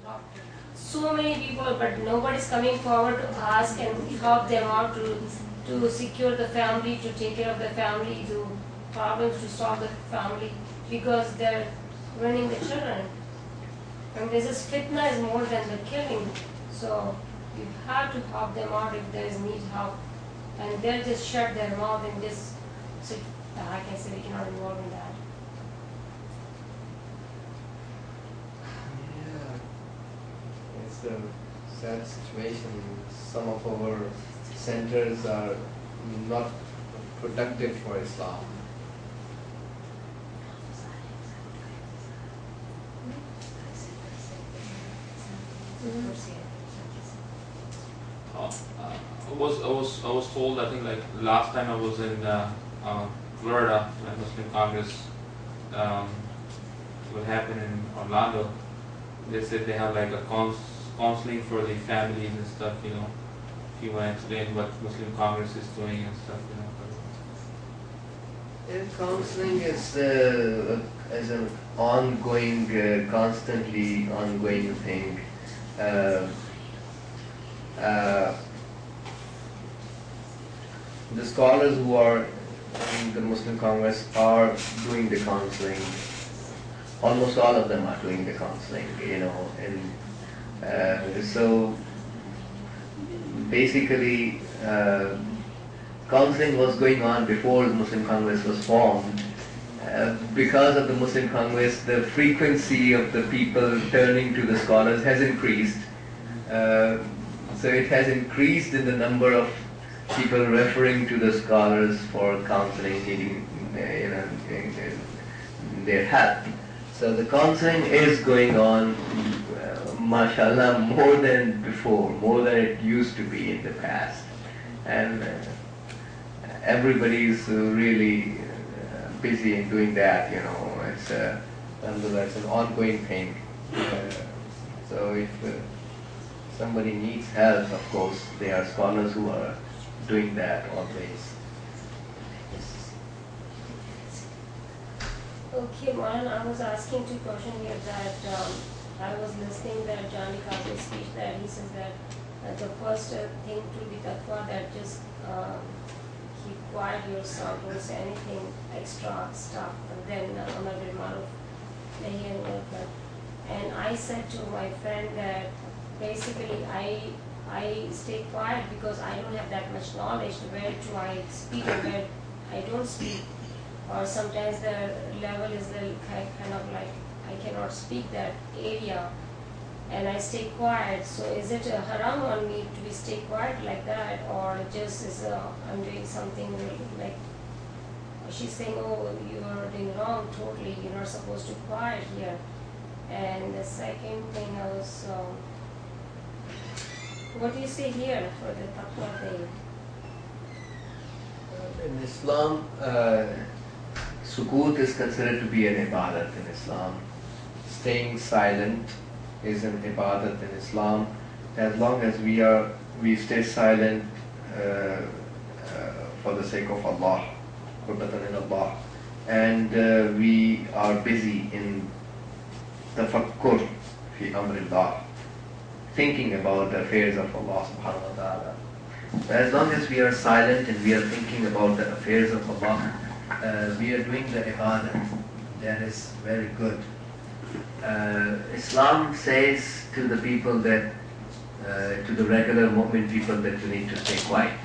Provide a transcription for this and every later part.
so many people, but nobody's coming forward to ask and help them out to secure the family, to take care of the family, to problems to solve the family, because they're running the children. And this is fitna is more than the killing. So you have to help them out if there is need help. And they'll just shut their mouth and just say, I can say we cannot involve in that. Yeah, it's a sad situation. Some of our centers are not productive for Islam. I was told, I think, like last time I was in Florida, when Muslim Congress what happened in Orlando. They said they have like a counseling for the families and stuff. If you want to explain what Muslim Congress is doing and stuff. Counseling is an ongoing, constantly ongoing thing. The scholars who are in the Muslim Congress are doing the counseling. Almost all of them are doing the counseling, and so basically counseling was going on before the Muslim Congress was formed. Because of the Muslim Congress, the frequency of the people turning to the scholars has increased. So it has increased in the number of people referring to the scholars for counseling, needing their help. So the counseling is going on, mashallah, more than before, more than it used to be in the past. And everybody is really busy in doing that, It's an ongoing thing. So if somebody needs help, of course, there are scholars who are doing that always. Okay, Moran, I was asking two questions here that I was listening that Johnny Kazim's speech that he says that the first thing to be taqwa, that just keep quiet yourself, don't say anything extra stuff, and then Amar bil Maruf, Nahi anil Munkar. And I said to my friend that basically I stay quiet because I don't have that much knowledge where do I speak and where I don't speak. Or sometimes the level is kind of like I cannot speak that area and I stay quiet. So is it a haram on me to be stay quiet like that, or just is I'm doing something like she's saying, oh, you are doing wrong totally, you're not supposed to quiet here. And the second thing I was, what do you say here for the taqwa thing? In Islam, Sukut is considered to be an ibadat in Islam. Staying silent is an ibadat in Islam. As long as we stay silent for the sake of Allah, qurbatan in Allah, and we are busy in tafakkur fi amrillah, thinking about the affairs of Allah subhanahu wa ta'ala. As long as we are silent and we are thinking about the affairs of Allah, we are doing the ibadah. That is very good. Islam says to the people that, to the regular mu'min people, that you need to stay quiet.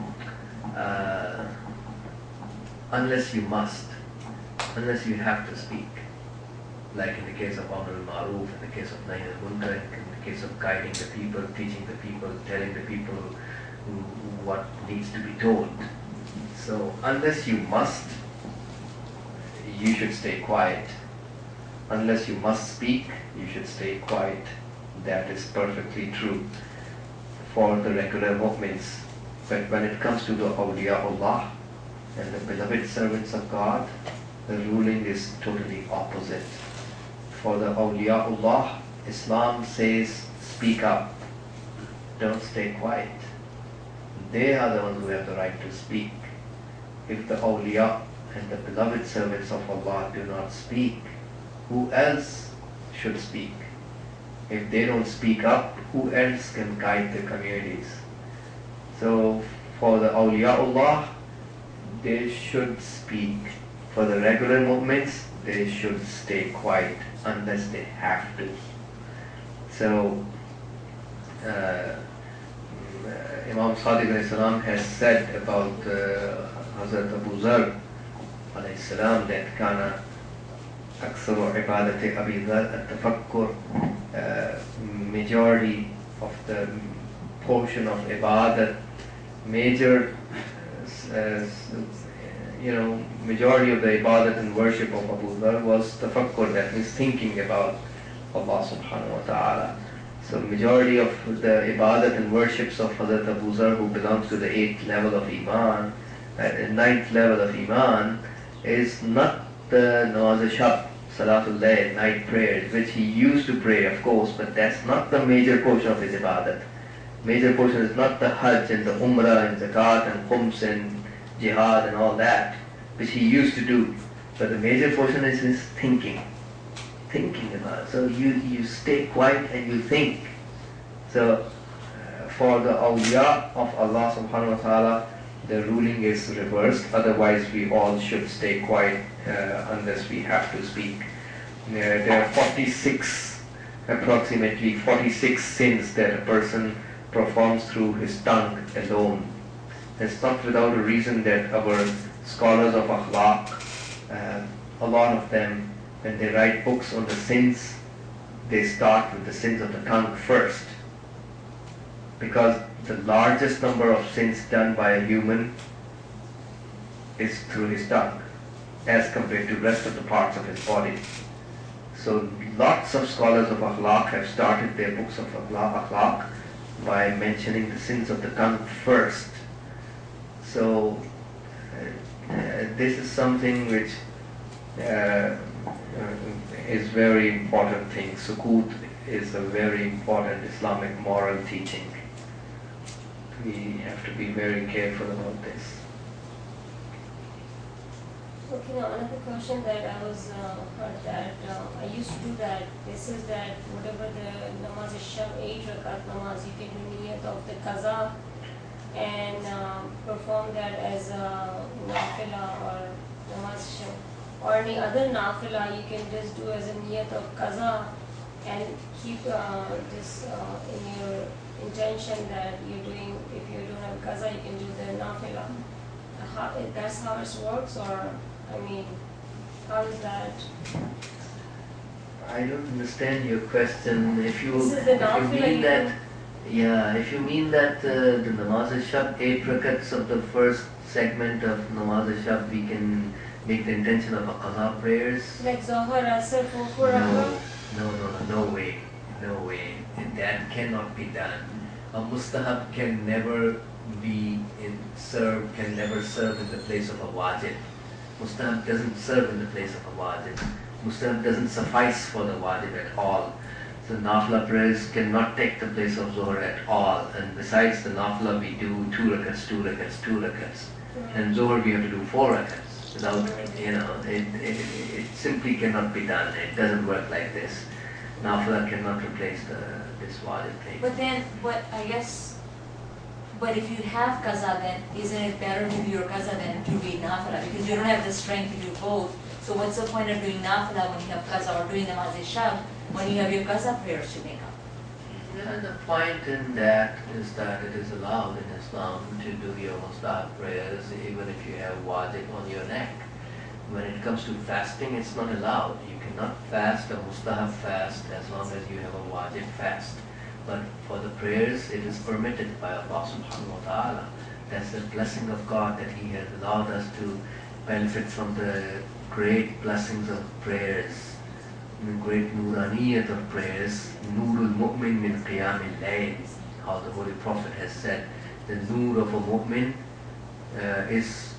Unless you must, unless you have to speak. Like in the case of Amr al-Ma'ruf, in the case of Nahy al-Munkar, in the case of guiding the people, teaching the people, telling the people what needs to be told. So unless you must, you should stay quiet. Unless you must speak, you should stay quiet. That is perfectly true for the regular mu'mins. But when it comes to the awliyaullah and the beloved servants of God, the ruling is totally opposite. For the awliyaullah, Islam says, speak up. Don't stay quiet. They are the ones who have the right to speak. If the awliya and the beloved servants of Allah do not speak, who else should speak? If they don't speak up, who else can guide the communities? So for the awliyaullah, they should speak. For the regular movements, they should stay quiet unless they have to. So Imam Sadiq alayhi salam has said about Hazrat Abu Zar alayhi salam that kana aksaru ibadati Abi Dhar at-tafakkur, majority of the portion of ibadat, major majority of the ibadat and worship of Abu Dhar was tafakkur, that means thinking about Allah subhanahu wa ta'ala. So majority of the ibadat and worships of Hazrat Abu Zar, who belongs to the 8th level of Iman, 9th level of Iman, is not the Nawaz al-Shab, Salatul Layl, night prayers, which he used to pray, of course, but that's not the major portion of his ibadat. Major portion is not the Hajj and the Umrah and Zakat and Khums and Jihad and all that, which he used to do. But the major portion is his thinking about it. So you stay quiet and you think. So for the awliya of Allah subhanahu wa ta'ala, the ruling is reversed. Otherwise we all should stay quiet unless we have to speak. There are approximately 46 sins that a person performs through his tongue alone. It's not without a reason that our scholars of akhlaq, a lot of them, when they write books on the sins, they start with the sins of the tongue first. Because the largest number of sins done by a human is through his tongue, as compared to the rest of the parts of his body. So lots of scholars of akhlaq have started their books of akhlaq by mentioning the sins of the tongue first. So this is something which is very important thing. Sukut is a very important Islamic moral teaching. We have to be very careful about this. Okay, now another question that I was heard that I used to do that. This is that whatever the namaz sham 8 rakat namaz, you can do niyat of the qaza and perform that as a nafila or namaz sham, or any other nafila you can just do as a niyat of qaza and keep this in your intention that you're doing. If you don't have qaza, you can do the nafila. That's how it works, or I mean, how is that? I don't understand your question. If you This is the nafila mean that, if you mean that the namaz al-shab 8 rakats of the first segment of namaz al-shab, we can make the intention of a qaza prayers. Like Zohar, Asr, Furqur, No way. That cannot be done. A mustahab can never serve in the place of a wajib. Mustahab doesn't serve in the place of a wajib. Mustahab doesn't suffice for the wajib at all. So nafla prayers cannot take the place of Zohar at all. And besides the nafla, we do 2 rakats. And Zohar we have to do 4 rakats. Without, it simply cannot be done. It doesn't work like this. Nafla cannot replace this wajib thing. But if you have qaza, then isn't it better to do your qaza than to read nafila? Because you don't have the strength to do both. So what's the point of doing nafila when you have qaza, or doing namaz shab when you have your qaza prayers to make up? And the point in that is that it is allowed in Islam to do your mustahab prayers even if you have wajib on your neck. When it comes to fasting, it's not allowed. You cannot fast a mustahab fast as long as you have a wajib fast. But for the prayers, it is permitted by Allah subhanahu wa ta'ala. That's the blessing of God, that He has allowed us to benefit from the great blessings of prayers, the great nuraniyat of prayers, nurul mu'min min qiyamil layl. How the Holy Prophet has said, the nur of a mu'min is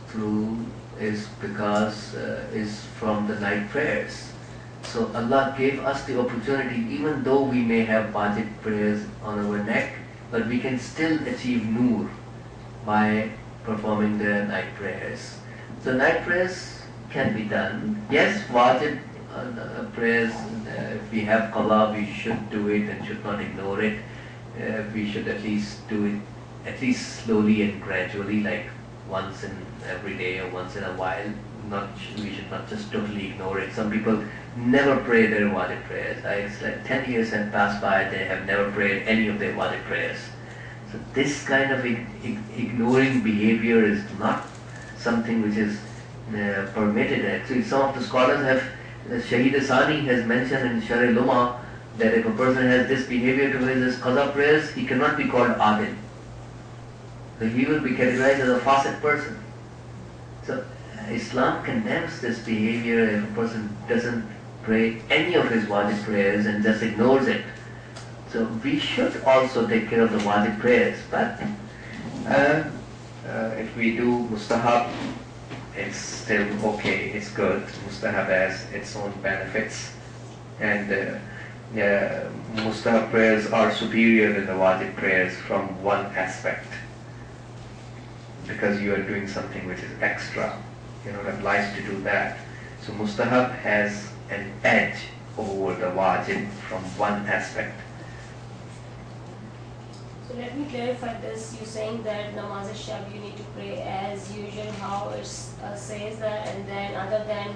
from the night prayers. So Allah gave us the opportunity, even though we may have wajib prayers on our neck, but we can still achieve nur by performing the night prayers. So night prayers can be done. Yes, wajib prayers. If we have qada, we should do it and should not ignore it. We should at least do it, at least slowly and gradually, like once in every day or once in a while. We should not just totally ignore it. Some people never pray their wajib prayers. It's like 10 years have passed by, they have never prayed any of their wajib prayers. So this kind of ignoring behavior is not something which is permitted. Actually, some of the scholars have, Shahid Asani has mentioned in Shar Luma that if a person has this behavior towards his qaza prayers, he cannot be called adil. So he will be categorized as a fasiq person. So Islam condemns this behavior if a person doesn't pray any of his wajib prayers and just ignores it. So we should also take care of the wajib prayers, but if we do mustahab, it's still okay, it's good. Mustahab has its own benefits, and mustahab prayers are superior than the wajib prayers from one aspect, because you are doing something which is extra. You're not obliged to do that. So mustahab has an edge over the wajib from one aspect. So let me clarify this. You're saying that namaz shab you need to pray as usual, how it says that, and then other than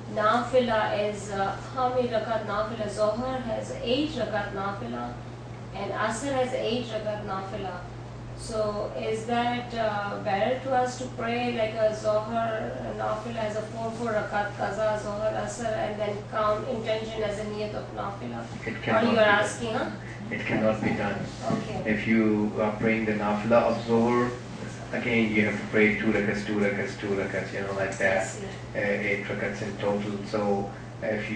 nafila is how many rakat nafila? Zohar has 8 rakat nafila, and Asr has 8 rakat nafila. So is that better to us to pray like a Zohar nafila as a 4 rakat qaza, Zohar Asr, and then count intention as a niyat of nafila? Or you are asking, huh? It cannot be done. Okay. If you are praying the nafila of Zohar, again you have to pray 2 rakats, 2 rakats, 2 rakats, like that, 8 rakats in total. So if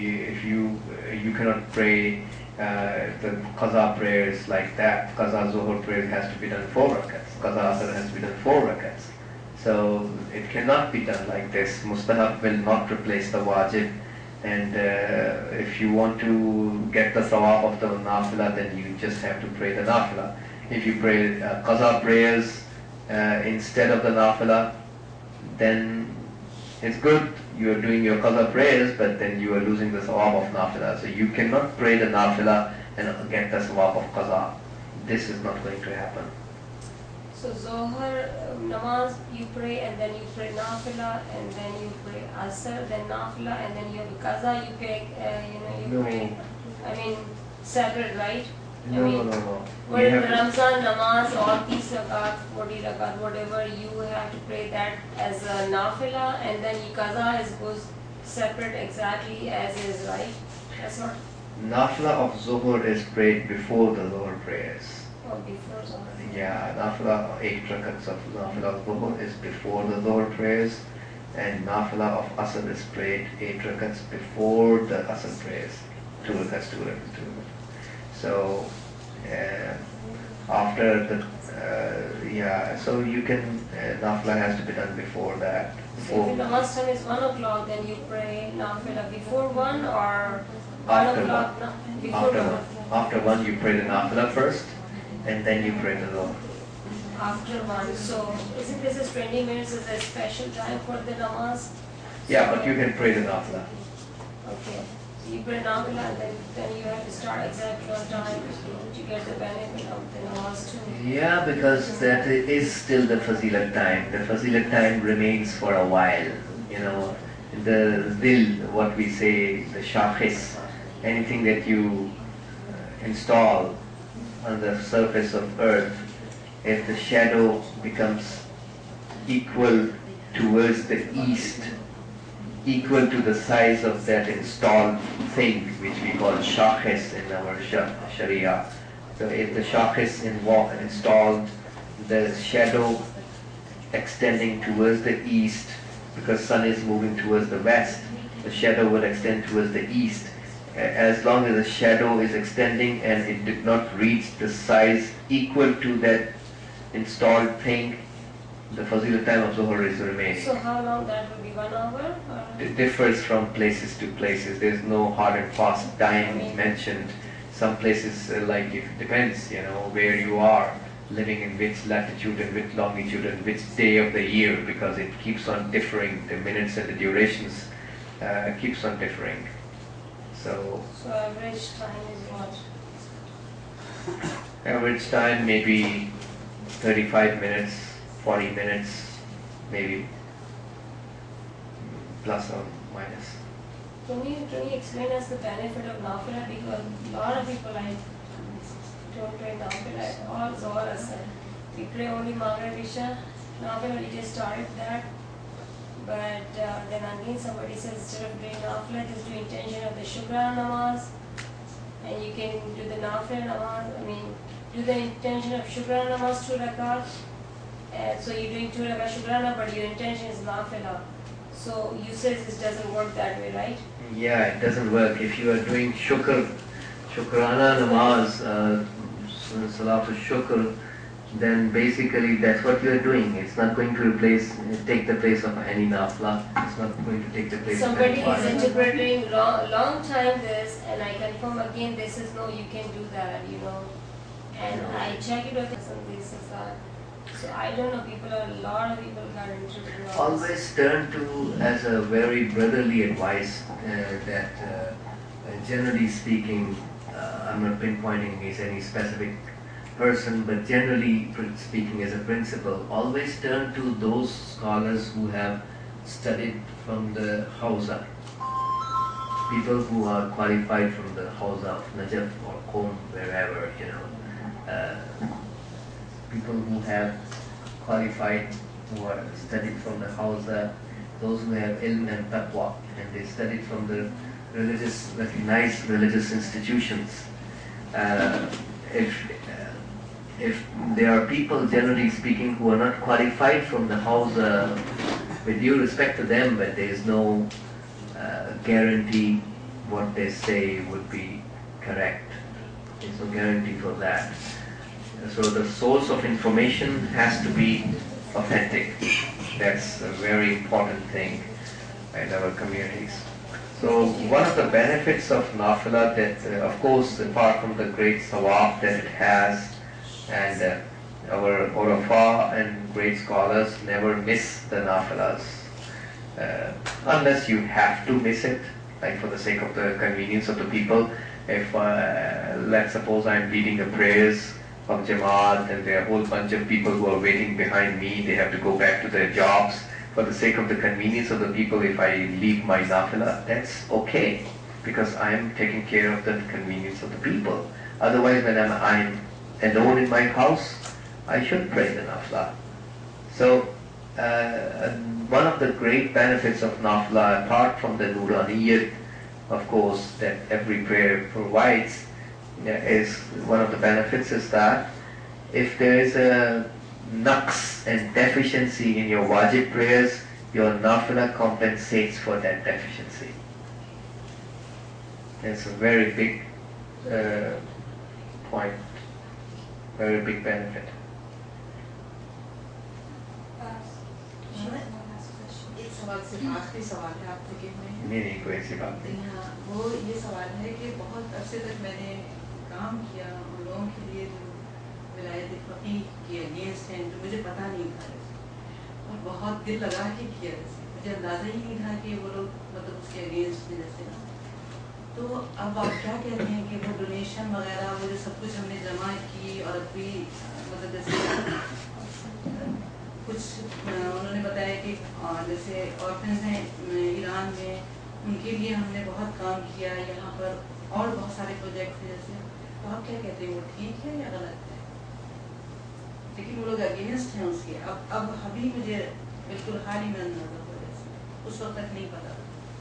you cannot pray the qaza prayers like that. Qaza Zohar prayers has to be done 4 rakats. Qaza Asr has to be done 4 rakats. So it cannot be done like this. Mustahab will not replace the wajib. And if you want to get the sawab of the nafila, then you just have to pray the nafila. If you pray qaza prayers instead of the nafila, then it's good. You are doing your qaza prayers, but then you are losing the sawab of nafila. So you cannot pray the nafila and get the sawab of qaza. This is not going to happen. So Zohar namaz you pray, and then you pray nafila, and then you pray Asr, then nafila, and then you have qaza you pray. You pray. I mean separate, right? No. Well, in Ramzan namaz or 30 rakat, 40 rakat, whatever, you have to pray that as a nafila, and then qaza goes separate exactly as is, right? That's what. Nafila of Zohar is prayed before the Zohar prayers. Or before Zohar. Yeah, nafila 8 rakats of nafila of Zohar is before the Zohar prayers, and nafila of Asr is prayed 8 rakats before the Asr prayers. 2 rakats, 2 rakats, 2 rakats. So after the so you can nafila has to be done before that. So if the namaz time is 1 o'clock, then you pray nafila before 1 or 1 After o'clock? one. Before 1. After 1 you pray the nafila first, and then you pray the Zohar. After 1. So isn't this 20 minutes is a special time for the namaz? Yeah, but you can pray the nafila. Okay. So you pray nafila, and then you have to start exactly on time to get the benefit of the namaz too. Yeah, because that is still the fazilat time. The fazilat time remains for a while. The zil, what we say, the shakhis, anything that you install on the surface of earth, if the shadow becomes equal towards the east, equal to the size of that installed thing, which we call shakhis in our sharia. So if the shakhis installed, the shadow extending towards the east, because sun is moving towards the west, the shadow will extend towards the east. As long as the shadow is extending and it did not reach the size equal to that installed thing, the fazilat time of Zohar is remaining. So how long that will be? 1 hour? Or? It differs from places to places. There's no hard and fast time mentioned. Some places, it depends, where you are, living in which latitude and which longitude and which day of the year, because it keeps on differing. The minutes and the durations keeps on differing. So So average time is what? average time maybe 35 minutes, 40 minutes, maybe plus or minus. Can you explain us the benefit of Nafila? Because a lot of people don't pray Nafila at all, Zohar Asr. We pray only Maghrib Isha. Nafila, we just started that. But then again somebody says instead of doing Nafila, just do intention of the Shukran Namaz. And you can do the Nafila Namaz, do the intention of Shukran Namaz 2 rakat. So you're doing 2 rakat Shukrana, but your intention is Nafila. So you said this doesn't work that way, right? Yeah, it doesn't work. If you are doing Shukrana Namaz, Salatul Shukr, then basically that's what you are doing. It's not going to take the place of any Nafla. It's not going to take the place Somebody of any is interpreting long time this, and I confirm again this is no, you can do that, And I check it with this is that. So I don't know, a lot of people got interpreted. Always turn to as a very brotherly advice that generally speaking, I'm not pinpointing is any specific person, but generally speaking as a principle, always turn to those scholars who have studied from the Hausa. People who are qualified from the Hausa of Najaf or Qom, wherever, people who have qualified, who are studied from the Hausa, those who have ilm and taqwa, and they studied from the recognized religious institutions. If there are people, generally speaking, who are not qualified from the Hausa, with due respect to them, but there is no guarantee what they say would be correct. There's no guarantee for that. So the source of information has to be authentic. That's a very important thing in our communities. So one of the benefits of Nafila that, of course, apart from the great sawab that it has, and our Urafa and great scholars never miss the Nafilas, unless you have to miss it, like for the sake of the convenience of the people. If, let's suppose I'm leading the prayers of Jamaat and there are a whole bunch of people who are waiting behind me, they have to go back to their jobs. For the sake of the convenience of the people, if I leave my Nafila, that's okay, because I am taking care of the convenience of the people. Otherwise, when I'm alone in my house, I should pray the Nafila. So, one of the great benefits of Nafila, apart from the Nuraniyat, of course, that every prayer provides, is one of the benefits is that if there is a naqs and deficiency in your wajib prayers, your Nafila compensates for that deficiency. It's a very big point, very big benefit. एक सवाल सिर्फ आखिरी सवाल है, आप forgive me। नहीं कोई ऐसी बात नहीं। हाँ, वो ये सवाल है कि बहुत अरसे तक मैंने काम किया उन लोगों के लिए जो विलायत फ़क़ीह के अगेंस्ट हैं, जो मुझे पता नहीं था, और बहुत दिल लगा के किया, मुझे अंदाज़ा ही नहीं था कि वो लोग मतलब उसके अगेंस्ट थे जैसे ना। तो अब आप क्या कहते हैं कि वो डोनेशन वगैरह वो जो सब कुछ हमने जमा की, और अभी मतलब जैसे कुछ उन्होंने बताया कि जैसे ऑर्फन्स हैं ईरान में, उनके लिए हमने बहुत काम किया, यहाँ पर और बहुत सारे प्रोजेक्ट हैं जैसे, तो आप क्या कहते हैं, वो ठीक है या गलत है? लेकिन वो लोग अगेंस्ट हैं उसके। अब अभी मुझे बिल्कुल हाल ही में अंदाजा हुआ, जैसे उस वक्त तक नहीं पता।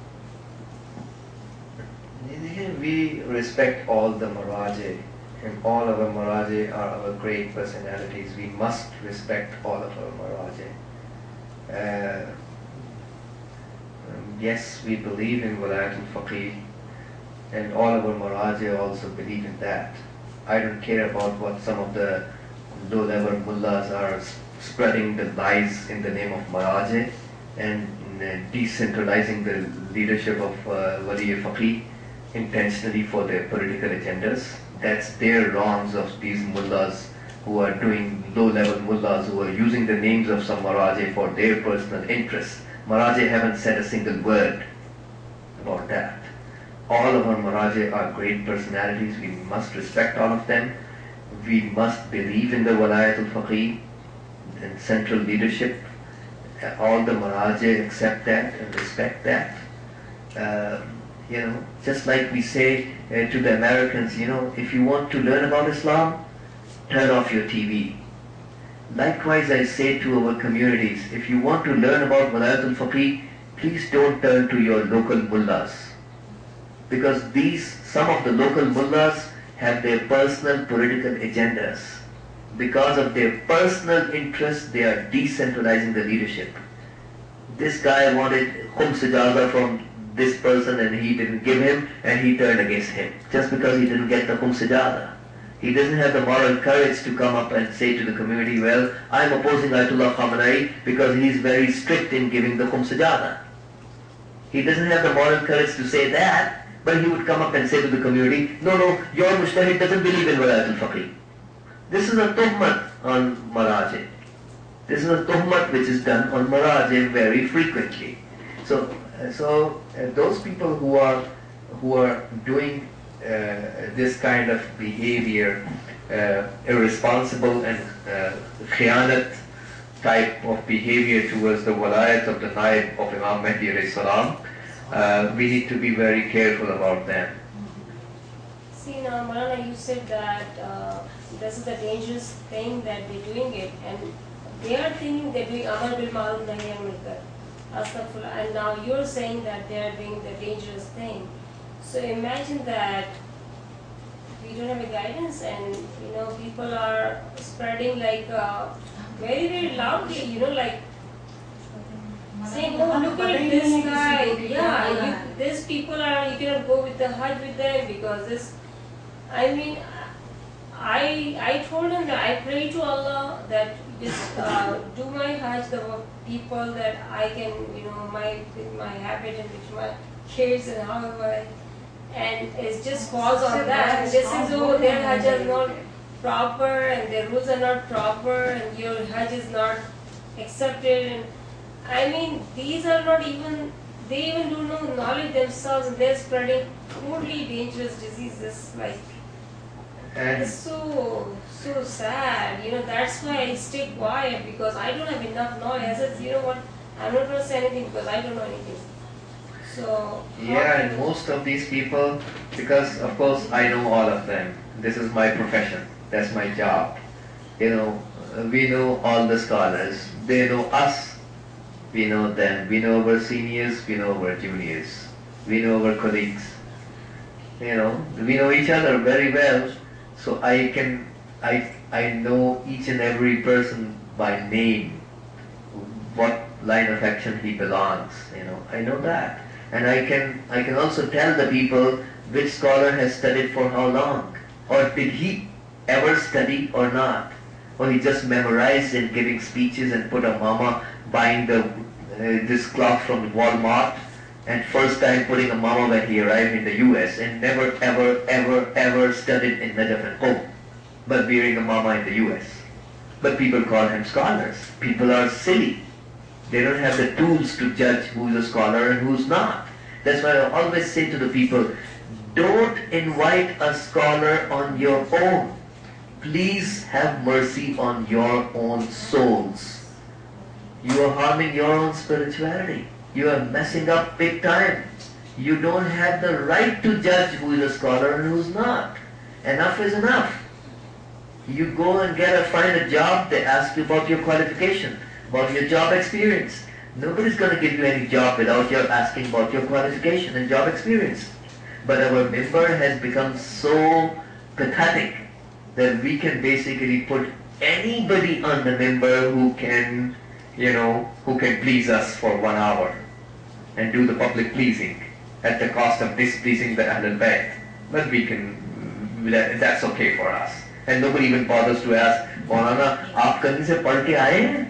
We respect all the Maraje, and all of our Maraje are our great personalities. We must respect all of our Maraje. Yes, we believe in Walayat al-Faqih, and all of our Maraje also believe in that. I don't care about what some of the low-level mullahs are spreading the lies in the name of Maraje and decentralizing the leadership of Wali al-Faqih intentionally for their political agendas. That's their wrongs of these mullahs who are doing low-level mullahs who are using the names of some Maraje for their personal interests. Maraje haven't said a single word about that. all of our Maraji are great personalities. We must respect all of them. We must believe in the Walayat al-Faqih and central leadership. All the Maraji accept that and respect that. Just like we say to the Americans, if you want to learn about Islam, turn off your TV. Likewise, I say to our communities, if you want to learn about Walayat al-Faqih, please don't turn to your local mullahs. Because some of the local mullahs have their personal political agendas. Because of their personal interests, they are decentralizing the leadership. This guy wanted khum sajada from this person and he didn't give him, and he turned against him just because he didn't get the khum sajada. He doesn't have the moral courage to come up and say to the community, well, I'm opposing Ayatollah Khamenei because he's very strict in giving the khum sajada. He doesn't have the moral courage to say that, but he would come up and say to the community, no, your mujtahid doesn't believe in Walayat al-Faqih. This is a tuhmat on Maraji. This is a tuhmat which is done on Maraji very frequently. So those people who are doing this kind of behavior, irresponsible and khiyanat type of behavior towards the walayat of the naib of Imam Mahdi alayhi salam, we need to be very careful about them. See now, Maulana, you said that this is a dangerous thing that they're doing it, and they are thinking they're doing Amar bil Ma'ruf Nahi Anil Munkar. Astaghfirullah. And now you're saying that they are doing the dangerous thing. So imagine that we don't have a guidance, and people are spreading like very, very loudly, like saying, oh, look at this guy. Yeah, these people you cannot go with the Hajj with them because this. I told him that I pray to Allah that just do my Hajj, the people that I can, with my habit and with my kids and however, and it just falls on that. This is, their Hajj is not proper and their rules are not proper and your Hajj is not accepted. And these are not even, they even do not knowledge themselves, and they're spreading totally dangerous diseases And it's so sad. That's why I stay quiet, because I don't have enough knowledge. I said, you know what, I'm not going to say anything because I don't know anything. So and most of these people, because of course I know all of them. This is my profession. That's my job. We know all the scholars. They know us. We know them. We know our seniors. We know our juniors. We know our colleagues. We know each other very well. So I know each and every person by name, what line of action he belongs. I know that. And I can also tell the people which scholar has studied for how long, or did he ever study or not, or he just memorized and giving speeches and put a mama buying this cloth from Walmart, and first time putting a mama when he arrived in the US, and never ever studied in Najaf and Qom, but wearing a mama in the US. But people call him scholars. People are silly. They don't have the tools to judge who is a scholar and who's not. That's why I always say to the people, don't invite a scholar on your own. Please have mercy on your own souls. You are harming your own spirituality. You are messing up big time. You don't have the right to judge who is a scholar and who's not. Enough is enough. You go and find a job, they ask you about your qualification, about your job experience. Nobody's going to give you any job without your asking about your qualification and job experience. But our member has become so pathetic that we can basically put anybody on the member who can please us for 1 hour and do the public pleasing at the cost of displeasing the Ahlul Bayt. But that's okay for us. And nobody even bothers to ask, Maulana, aap kahin se padh ke aaye hain?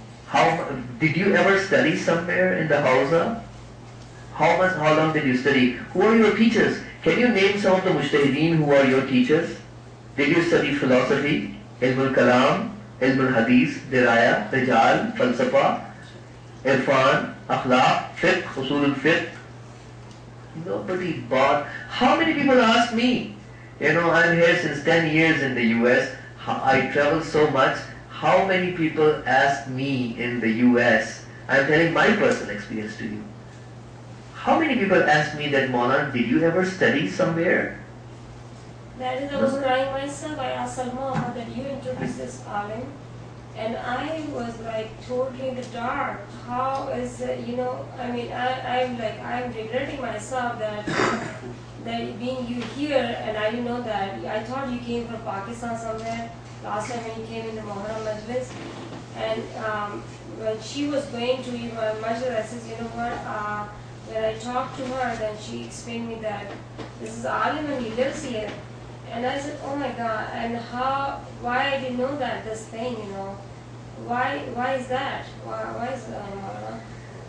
Did you ever study somewhere in the Hausa? How long did you study? Who are your teachers? Can you name some of the mujtahideen who are your teachers? Did you study philosophy, ilm al-kalam, ilm al-hadith, diraya, rijal, falsafa, irfan, akhlaq, fiqh, usul al-fiqh? Nobody bought. How many people ask me? You know, I'm here since 10 years in the US. I travel so much. How many people ask me in the US? I'm telling my personal experience to you. How many people ask me that, Mona, did you ever study somewhere? That is, I was crying myself. I asked Salma that you introduced this alim, and I was like totally in the dark. How is it, you know? I mean, I'm regretting myself that being you here, and I didn't know that. I thought you came from Pakistan somewhere last time when you came in the Muharram Majlis, and when she was going to Majlis, I said, you know what? When I talked to her, then she explained me that this is alim and he lives here. And I said, oh my God, and why I didn't know that, this thing, you know, why is that? Why is that?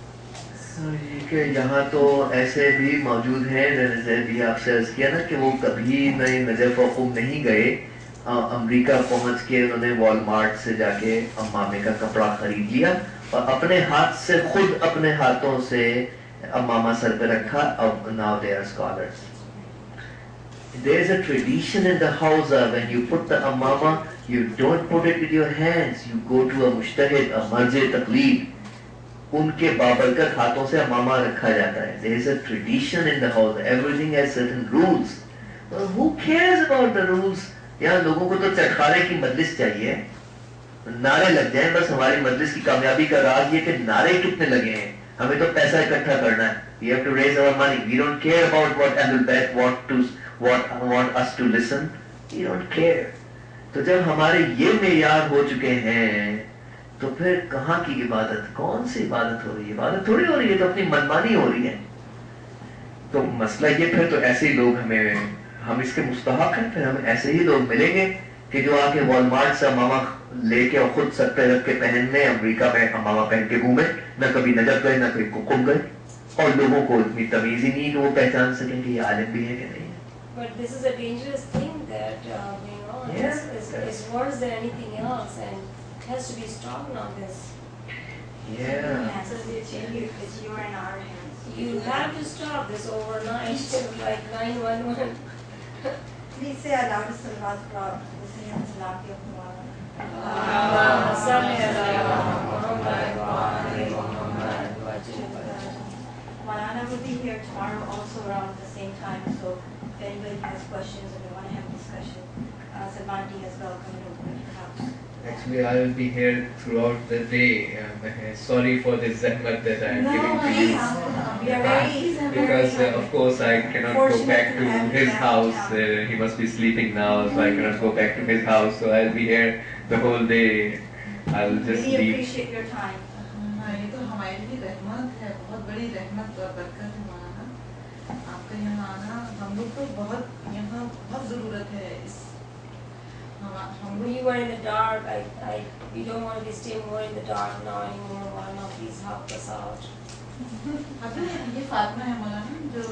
कि यहाँ तो ऐसे भी मौजूद हैं, जैसे भी आपसे अर्ज किया ना कि वो कभी नए नजफ वक़ूफ़ नहीं गए, अमेरिका पहुँच के उन्होंने वॉलमार्ट से जाके अम्मामे का कपड़ा खरीद लिया और अपने हाथ से खुद अपने हाथों से अम्मामा सर पे रखा. अब now they are scholars. There is a tradition in the house when you put the ammama, you don't put it with your hands. You go to a mushtahid, a marje taqleed. उनके बाबरकत हाथों से अम्मामा रखा जाता है. There is a tradition in the house. Everything has certain rules. Well, who cares about the rules? यहाँ लोगों को तो चटखारे की मजलिस चाहिए, नारे लग जाएं. बस हमारी मजलिस की कामयाबी का राज ये कि नारे कितने लगे हैं. हमें तो पैसा इकट्ठा करना है. We have to raise our money. We don't care about what Ahlul Bayt want us to listen. We don't care. तो जब हमारे ये मेयार हो चुके हैं, तो फिर कहाँ की इबादत, कौन सी इबादत हो रही है? इबादत थोड़ी हो रही है, तो अपनी मनमानी हो रही है. तो मसला ये, फिर तो ऐसे ही लोग हम इसके मुस्तहक हैं. फिर हम ऐसे ही लोग मिलेंगे कि जो आके वॉलमार्ट से अम्मामा लेके और खुद सर पे रख के पहनने अमेरिका में अम्मामा पहन के घूमे, न कभी नजर गए, न कभी कुकुम गए, और लोगों को इतनी तमीज ही नहीं कि वो पहचान सकें कि ये आलिम भी है कि नहीं है. But this is a dangerous thing that it's worse than anything else, and it has to be stopped now. Yeah. It's you are in our hands. You have to stop this overnight, like 911. Please say aloud salawat for Muslim Islam ke Muhammad. Malana will be here tomorrow also around the same time, so if anybody has questions or they want to have a discussion, Salman is welcome to open your house. Actually, I will be here throughout the day. Sorry for this zahmat that I am giving to you. We are very Because of course I cannot go back to his house. He must be sleeping now, so I cannot go back to his house. So I'll be here the whole day. I'll just really leave. appreciate your time. ये तो हमारे लिए रहमत है, बहुत बड़ी रहमत और बरकत है मौलाना. आपका यहाँ आना हम लोग को बहुत यहाँ बहुत ज़रूरत है. इस We were in the dark. We don't want to stay more in the dark now anymore. Mawlana, please help us out. अभी ये फातिमा है मौलाना जो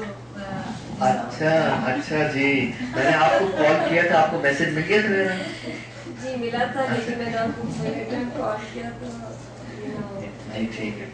अच्छा जी, मैंने आपको कॉल किया था, आपको मैसेज मिल गया था मेरा? जी मिला था, लेकिन मैंने आपको कॉल किया था. जी ठीक है.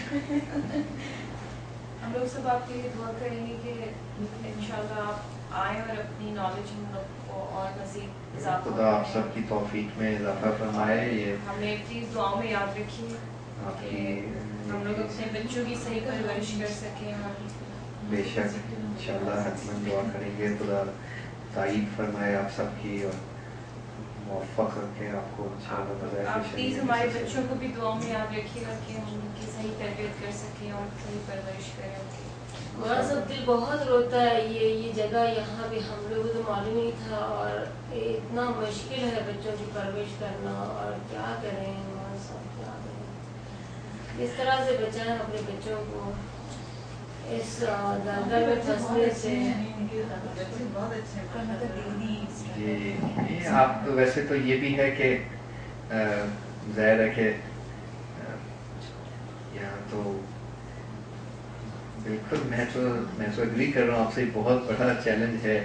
हम लोग सब आपके लिए दुआ करेंगे कि इंशाल्लाह आप आए और अपनी नॉलेज हम लोग को और मज़ीद इजाफा खुदा आप सबकी तौफीक में इजाफा फरमाए. ये हमें प्लीज़ दुआओं में याद रखिए कि हम लोग अपने बच्चों की सही परवरिश कर सकें. और बेशक इंशाल्लाह हतमन दुआ करेंगे. खुदा ताईद फरमाए आप सबकी और मुवफ़्फ़क़ रखे आपको इंशाल्लाह. आप प्लीज़ हमारे बच्चों को भी दुआओं में याद रखिएगा कि हम उनकी सही तरबियत कर सकें और सही परवरिश करें उनकी. हमारा सब दिल बहुत रोता है. ये जगह यहाँ भी हम लोगों को मालूम नहीं था, और इतना मुश्किल है बच्चों की परवरिश करना. और क्या करें, हमारा सब क्या करें, इस तरह से बचाएं अपने बच्चों को इस दलदल में फंसने से. बच्चे बहुत अच्छे हैं. जी आप तो वैसे तो ये भी है कि ज़ाहिर है कि यहाँ तो बिल्कुल मैं तो एग्री कर रहा हूँ आपसे. बहुत बड़ा चैलेंज है.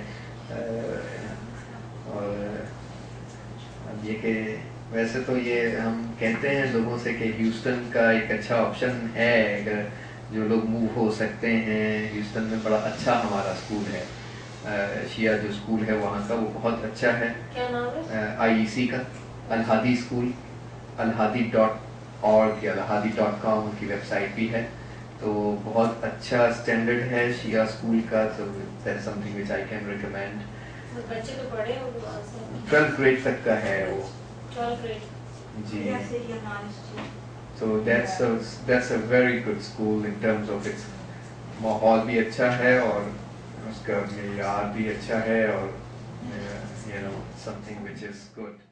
और अब ये कि वैसे तो ये हम कहते हैं लोगों से कि ह्यूस्टन का एक अच्छा ऑप्शन है अगर जो लोग मूव हो सकते हैं। ह्यूस्टन में बड़ा अच्छा हमारा स्कूल है, शिया जो स्कूल है वहाँ का, वो बहुत अच्छा है। क्या नाम है? IEC का अल-हादी स्कूल, alhadi.org या alhadi.com उनकी वेबसाइट भी है। तो बहुत अच्छा स्टैंडर्ड है शिया स्कूल का, तो that's something which I can recommend. तो बच्चे तो बड़े होंगे वहाँ से। 12th ग्रेड तक का है वो 12th grade। Ji. Yes, Syria non-student. So that's a very good school in terms of its माहौल भी अच्छा है और उसका मेयार भी अच्छा है और something which is good.